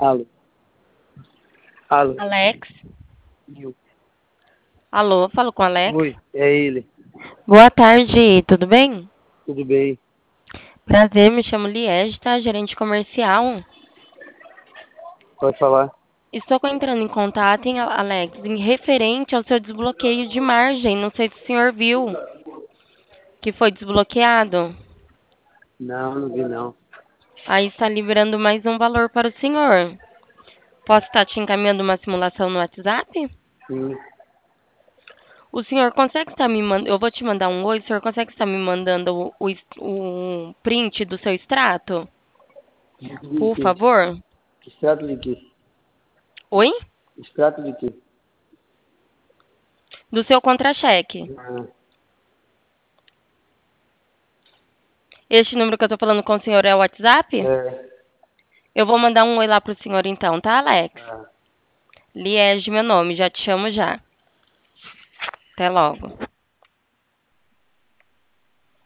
Alô. Alô. Alex? Gil. Alô, falo com o Alex? Oi, é ele. Boa tarde, tudo bem? Tudo bem? Prazer, me chamo Liege, tá? Gerente comercial. Pode falar? Estou entrando em contato, hein, Alex, em referente ao seu desbloqueio de margem. Não sei se o senhor viu que foi desbloqueado. Não, não vi não. Aí está liberando mais um valor para o senhor. Posso estar te encaminhando uma simulação no WhatsApp? Sim. O senhor consegue estar me mandando... Eu vou te mandar um oi, o senhor consegue estar me mandando o print do seu extrato? De Por quê? favor? Extrato de quê? Oi? Extrato de quê? Do seu contra-cheque. Ah, Este número que eu tô falando com o senhor é o WhatsApp? é. Eu vou mandar um oi lá pro senhor então, tá, Alex? Ah. Liege, meu nome, já te chamo já. Até logo.